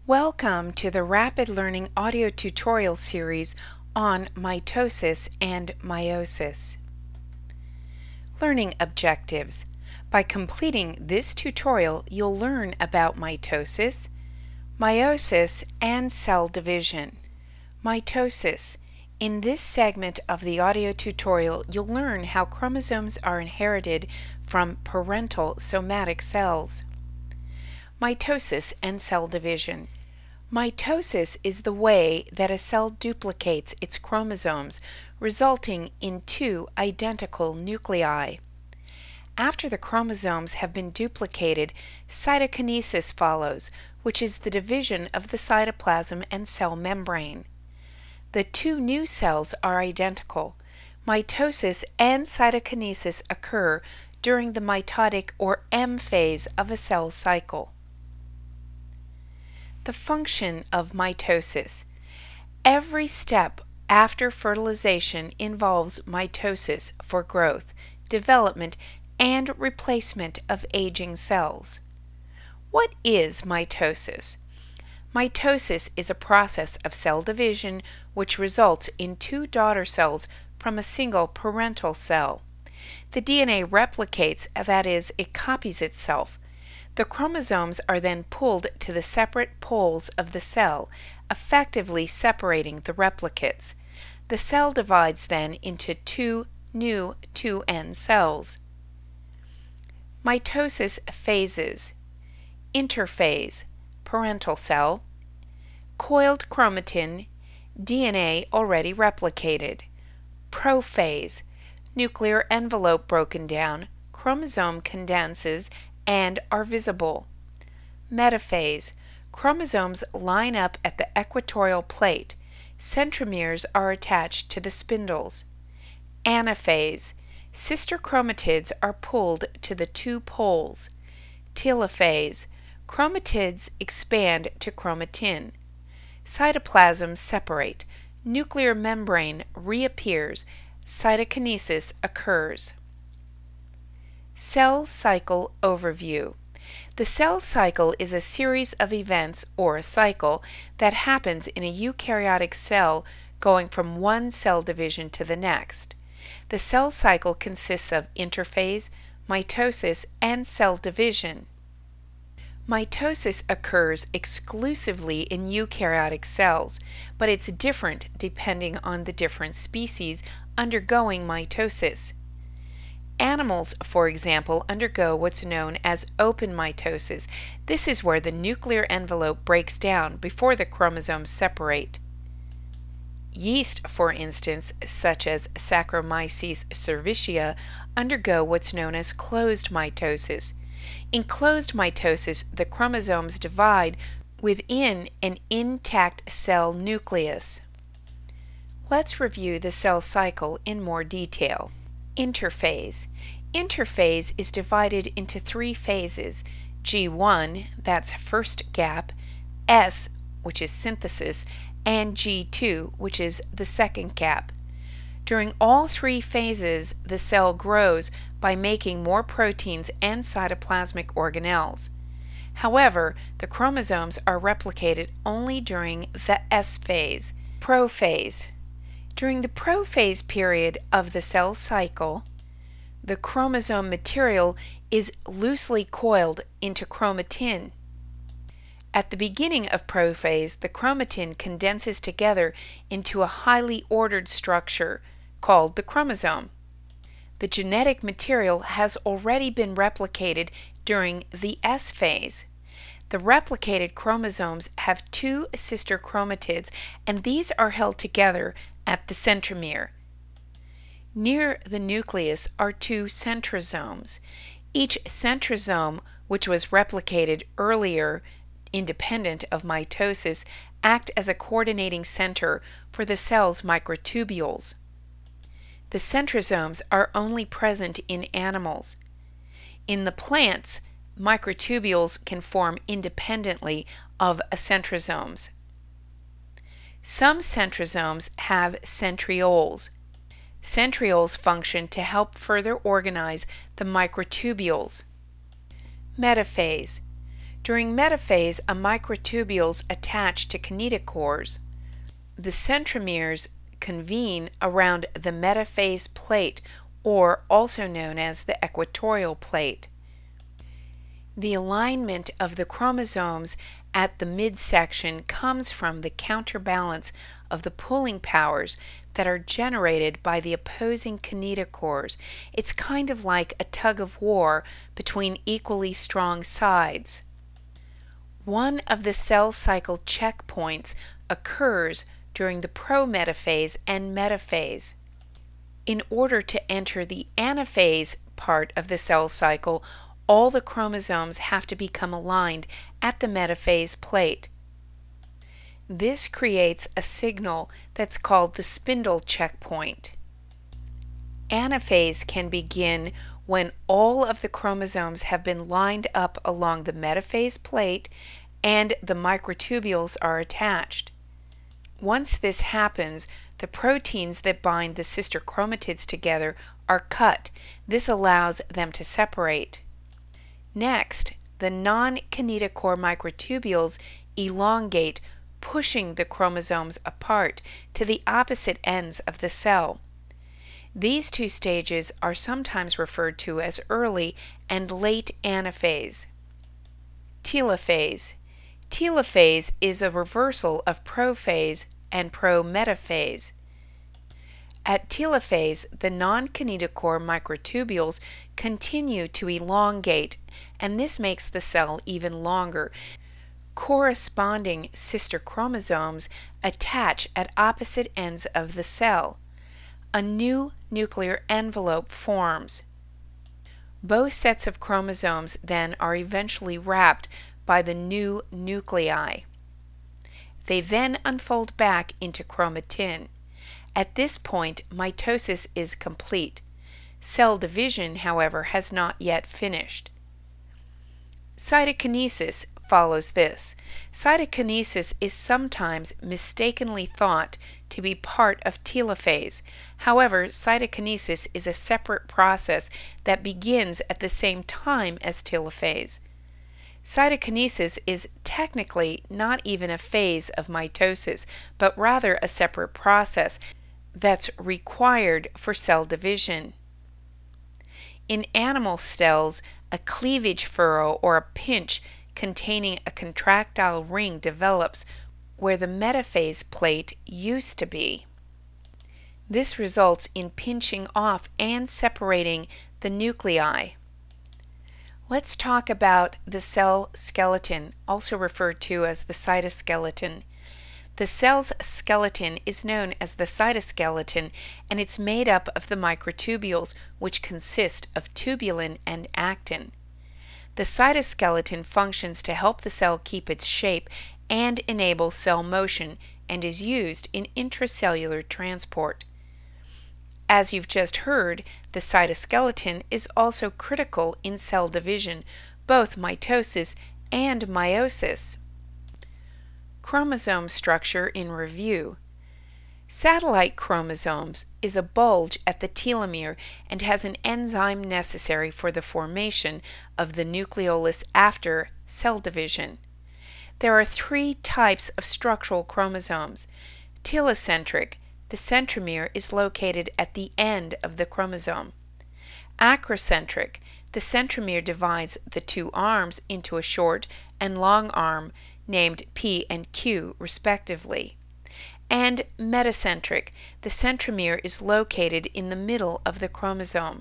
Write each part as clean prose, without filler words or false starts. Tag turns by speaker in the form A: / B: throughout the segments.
A: Welcome to the Rapid Learning audio tutorial series on mitosis and meiosis. Learning objectives. By completing this tutorial, you'll learn about mitosis, meiosis, and cell division. Mitosis. In this segment of the audio tutorial, you'll learn how chromosomes are inherited from parental somatic cells. Mitosis and cell division. Mitosis is the way that a cell duplicates its chromosomes, resulting in two identical nuclei. After the chromosomes have been duplicated, cytokinesis follows, which is the division of the cytoplasm and cell membrane. The two new cells are identical. Mitosis and cytokinesis occur during the mitotic or M phase of a cell cycle. The function of mitosis. Every step after fertilization involves mitosis for growth, development, and replacement of aging cells. What is mitosis? Mitosis is a process of cell division which results in two daughter cells from a single parental cell. The DNA replicates, that is, it copies itself. The chromosomes are then pulled to the separate poles of the cell, effectively separating the replicates. The cell divides then into two new 2N cells. Mitosis phases. Interphase, parental cell. Coiled chromatin, DNA already replicated. Prophase, nuclear envelope broken down, chromosome condenses, and are visible. Metaphase. Chromosomes line up at the equatorial plate. Centromeres are attached to the spindles. Anaphase. Sister chromatids are pulled to the two poles. Telophase. Chromatids expand to chromatin. Cytoplasms separate. Nuclear membrane reappears. Cytokinesis occurs. Cell cycle overview. The cell cycle is a series of events, or a cycle, that happens in a eukaryotic cell going from one cell division to the next. The cell cycle consists of interphase, mitosis, and cell division. Mitosis occurs exclusively in eukaryotic cells, but it's different depending on the different species undergoing mitosis. Animals, for example, undergo what's known as open mitosis. This is where the nuclear envelope breaks down before the chromosomes separate. Yeast, for instance, such as Saccharomyces cerevisiae, undergo what's known as closed mitosis. In closed mitosis, the chromosomes divide within an intact cell nucleus. Let's review the cell cycle in more detail. Interphase. Interphase is divided into three phases: G1, that's first gap, S, which is synthesis, and G2, which is the second gap. During all three phases, the cell grows by making more proteins and cytoplasmic organelles. However, the chromosomes are replicated only during the S phase, prophase. During the prophase period of the cell cycle, the chromosome material is loosely coiled into chromatin. At the beginning of prophase, the chromatin condenses together into a highly ordered structure called the chromosome. The genetic material has already been replicated during the S phase. The replicated chromosomes have two sister chromatids, and these are held together at the centromere. Near the nucleus are two centrosomes. Each centrosome, which was replicated earlier, independent of mitosis, act as a coordinating center for the cell's microtubules. The centrosomes are only present in animals. In the plants, microtubules can form independently of centrosomes. Some centrosomes have centrioles. Centrioles function to help further organize the microtubules. Metaphase. During metaphase, a microtubules attach to kinetochores. The centromeres convene around the metaphase plate, or also known as the equatorial plate. The alignment of the chromosomes at the midsection comes from the counterbalance of the pulling powers that are generated by the opposing kinetochores. It's kind of like a tug of war between equally strong sides. One of the cell cycle checkpoints occurs during the prometaphase and metaphase. In order to enter the anaphase part of the cell cycle, all the chromosomes have to become aligned at the metaphase plate. This creates a signal that's called the spindle checkpoint. Anaphase can begin when all of the chromosomes have been lined up along the metaphase plate and the microtubules are attached. Once this happens, the proteins that bind the sister chromatids together are cut. This allows them to separate. Next, the non-kinetochore microtubules elongate, pushing the chromosomes apart to the opposite ends of the cell. These two stages are sometimes referred to as early and late anaphase. Telophase. Telophase is a reversal of prophase and prometaphase. At telophase, the non-kinetochore microtubules continue to elongate, and this makes the cell even longer. Corresponding sister chromosomes attach at opposite ends of the cell. A new nuclear envelope forms. Both sets of chromosomes then are eventually wrapped by the new nuclei. They then unfold back into chromatin. At this point, mitosis is complete. Cell division, however, has not yet finished. Cytokinesis follows this. Cytokinesis is sometimes mistakenly thought to be part of telophase. However, cytokinesis is a separate process that begins at the same time as telophase. Cytokinesis is technically not even a phase of mitosis, but rather a separate process that's required for cell division. In animal cells, a cleavage furrow or a pinch containing a contractile ring develops where the metaphase plate used to be. This results in pinching off and separating the nuclei. Let's talk about the cell skeleton, also referred to as the cytoskeleton. The cell's skeleton is known as the cytoskeleton, and it's made up of the microtubules, which consist of tubulin and actin. The cytoskeleton functions to help the cell keep its shape and enable cell motion, and is used in intracellular transport. As you've just heard, the cytoskeleton is also critical in cell division, both mitosis and meiosis. Chromosome structure in review. Satellite chromosomes is a bulge at the telomere and has an enzyme necessary for the formation of the nucleolus after cell division. There are three types of structural chromosomes. Telocentric, the centromere is located at the end of the chromosome. Acrocentric, the centromere divides the two arms into a short and long arm named P and Q respectively. And metacentric, the centromere is located in the middle of the chromosome.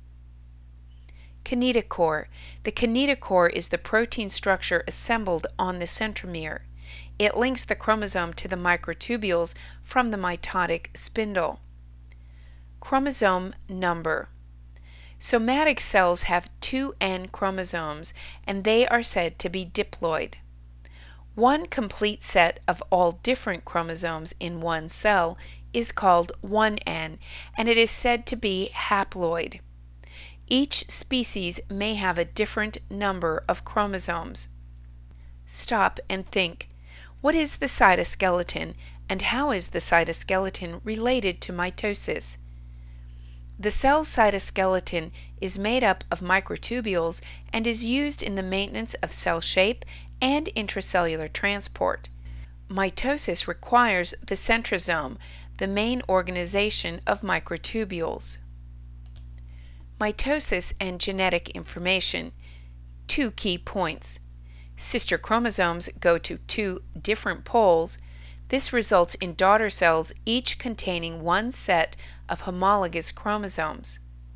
A: Kinetochore. The kinetochore is the protein structure assembled on the centromere. It links the chromosome to the microtubules from the mitotic spindle. Chromosome number. Somatic cells have 2N chromosomes, and they are said to be diploid. One complete set of all different chromosomes in one cell is called 1N, and it is said to be haploid. Each species may have a different number of chromosomes. Stop and think. What is the cytoskeleton, and how is the cytoskeleton related to mitosis? The cell cytoskeleton is made up of microtubules and is used in the maintenance of cell shape and intracellular transport. Mitosis requires the centrosome, the main organization of microtubules. Mitosis and genetic information. 2 key points. Sister chromosomes go to 2 different poles. This results in daughter cells each containing one set of homologous chromosomes.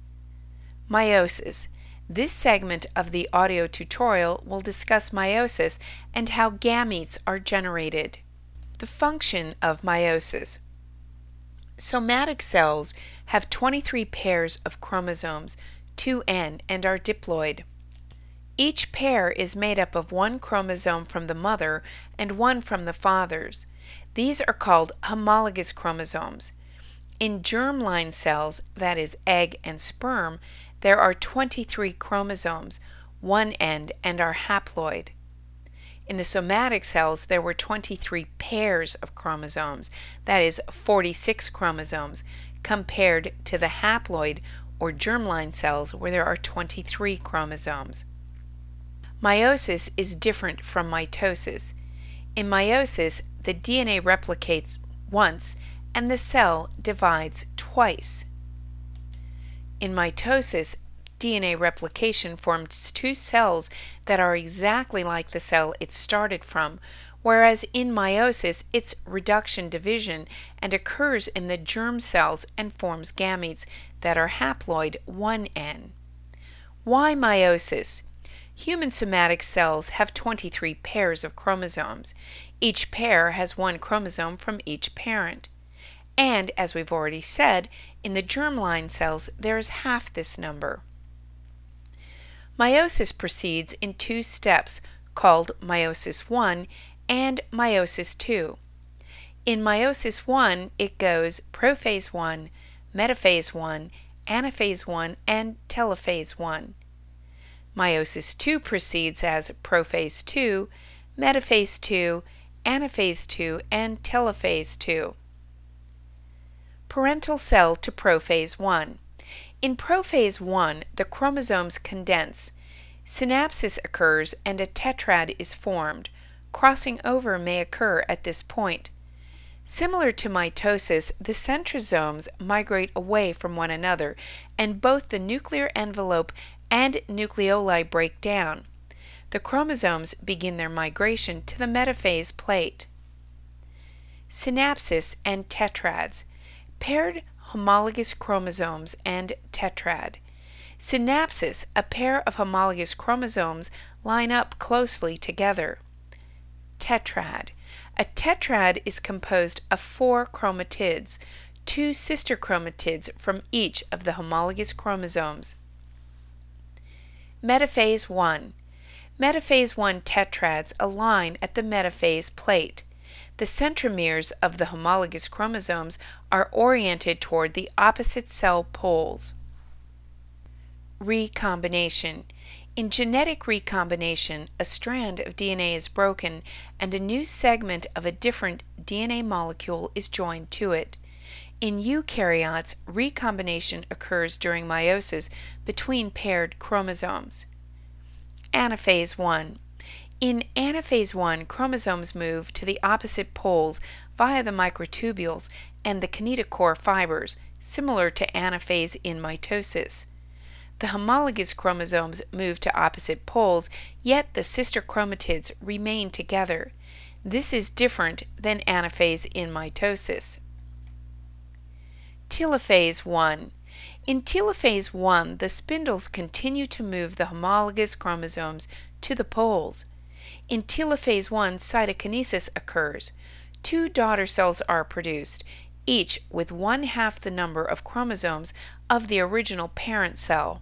A: Meiosis. This segment of the audio tutorial will discuss meiosis and how gametes are generated. The function of meiosis. Somatic cells have 23 pairs of chromosomes, 2n, and are diploid. Each pair is made up of one chromosome from the mother and one from the fathers. These are called homologous chromosomes. In germline cells, that is, egg and sperm, there are 23 chromosomes, one end, and are haploid. In the somatic cells, there were 23 pairs of chromosomes, that is, 46 chromosomes, compared to the haploid or germline cells where there are 23 chromosomes. Meiosis is different from mitosis. In meiosis, the DNA replicates once and the cell divides twice. In mitosis, DNA replication forms 2 cells that are exactly like the cell it started from, whereas in meiosis it's reduction division and occurs in the germ cells and forms gametes that are haploid 1n. Why meiosis? Human somatic cells have 23 pairs of chromosomes. Each pair has one chromosome from each parent. And, as we've already said, in the germline cells there is half this number. Meiosis proceeds in 2 steps called meiosis I and meiosis II. In meiosis I, it goes prophase I, metaphase I, anaphase I, and telophase I. Meiosis II proceeds as prophase II, metaphase II, anaphase II, and telophase II. Parental cell to prophase I. In prophase I, the chromosomes condense. Synapsis occurs and a tetrad is formed. Crossing over may occur at this point. Similar to mitosis, the centrosomes migrate away from one another, and both the nuclear envelope and nucleoli break down. The chromosomes begin their migration to the metaphase plate. Synapsis and tetrads. Paired homologous chromosomes and tetrad. Synapsis, a pair of homologous chromosomes line up closely together. Tetrad. A tetrad is composed of 4 chromatids, 2 sister chromatids from each of the homologous chromosomes. Metaphase I. Metaphase I tetrads align at the metaphase plate. The centromeres of the homologous chromosomes are oriented toward the opposite cell poles. Recombination. In genetic recombination, a strand of DNA is broken and a new segment of a different DNA molecule is joined to it. In eukaryotes, recombination occurs during meiosis between paired chromosomes. Anaphase I. In anaphase I, chromosomes move to the opposite poles via the microtubules and the kinetochore fibers, similar to anaphase in mitosis. The homologous chromosomes move to opposite poles, yet the sister chromatids remain together. This is different than anaphase in mitosis. Telophase I. In telophase I, the spindles continue to move the homologous chromosomes to the poles. In telophase I, cytokinesis occurs. 2 daughter cells are produced, each with 1/2 the number of chromosomes of the original parent cell.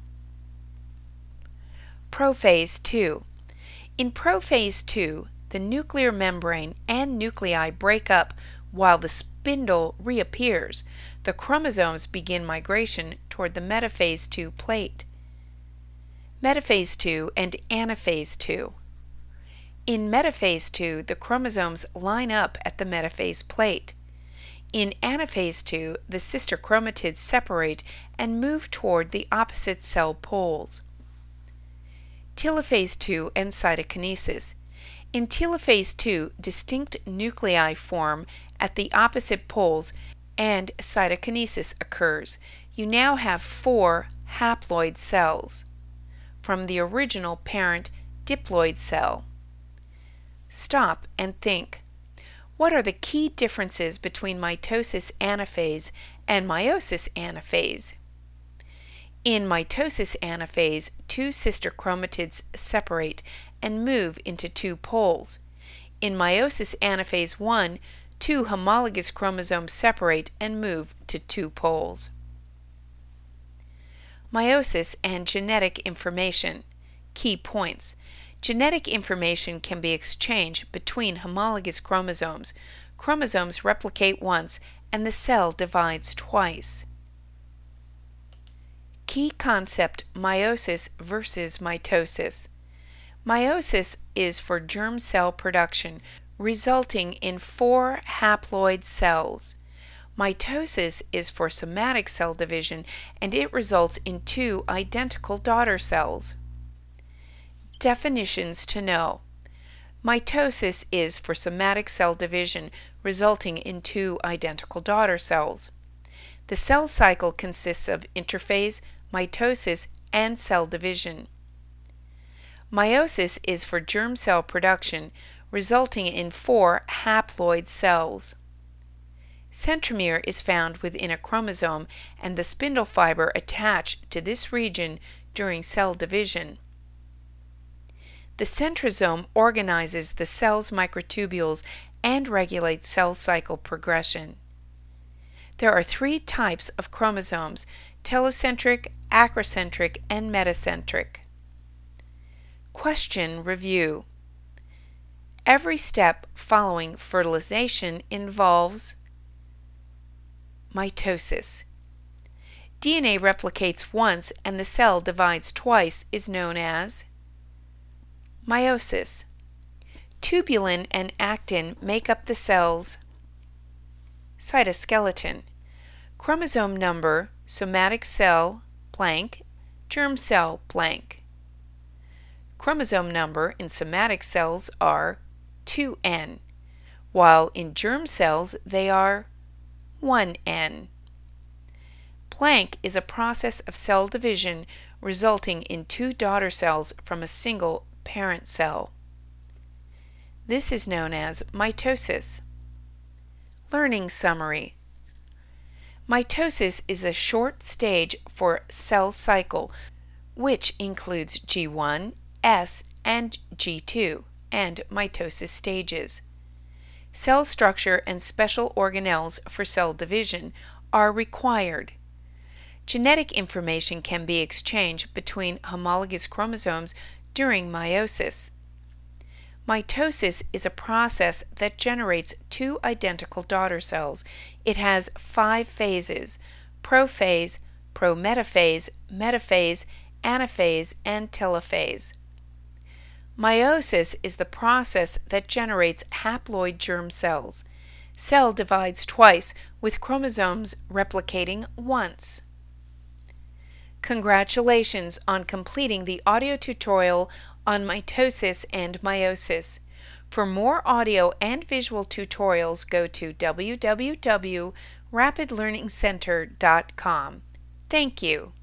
A: Prophase II. In prophase II, the nuclear membrane and nuclei break up while the spindle reappears. The chromosomes begin migration toward the metaphase II plate. Metaphase II and anaphase II. In metaphase II, the chromosomes line up at the metaphase plate. In anaphase 2, the sister chromatids separate and move toward the opposite cell poles. Telophase 2 and cytokinesis. In telophase 2, distinct nuclei form at the opposite poles and cytokinesis occurs. You now have 4 haploid cells from the original parent diploid cell. Stop and think. What are the key differences between mitosis anaphase and meiosis anaphase? In mitosis anaphase, 2 sister chromatids separate and move into 2 poles. In meiosis anaphase 1, 2 homologous chromosomes separate and move to 2 poles. Meiosis and genetic information. Key points. Genetic information can be exchanged between homologous chromosomes. Chromosomes replicate once and the cell divides twice. Key concept: meiosis versus mitosis. Meiosis is for germ cell production, resulting in 4 haploid cells. Mitosis is for somatic cell division, and it results in 2 identical daughter cells. Definitions to know. Mitosis is for somatic cell division, resulting in 2 identical daughter cells. The cell cycle consists of interphase, mitosis, and cell division. Meiosis is for germ cell production, resulting in 4 haploid cells. Centromere is found within a chromosome and the spindle fiber attached to this region during cell division. The centrosome organizes the cell's microtubules and regulates cell cycle progression. There are 3 types of chromosomes: telocentric, acrocentric, and metacentric. Question review. Every step following fertilization involves mitosis. DNA replicates once and the cell divides twice is known as meiosis. Tubulin and actin make up the cell's cytoskeleton. Chromosome number: somatic cell blank, germ cell blank. Chromosome number in somatic cells are 2n, while in germ cells they are 1n. Blank is a process of cell division resulting in 2 daughter cells from a single parent cell. This is known as mitosis. Learning summary. Mitosis is a short stage for cell cycle, which includes G1, S, and G2, and mitosis stages. Cell structure and special organelles for cell division are required. Genetic information can be exchanged between homologous chromosomes during meiosis. Mitosis is a process that generates 2 identical daughter cells. It has 5 phases: prophase, prometaphase, metaphase, anaphase, and telophase. Meiosis is the process that generates haploid germ cells. Cell divides twice, with chromosomes replicating once. Congratulations on completing the audio tutorial on mitosis and meiosis. For more audio and visual tutorials, go to www.rapidlearningcenter.com. Thank you.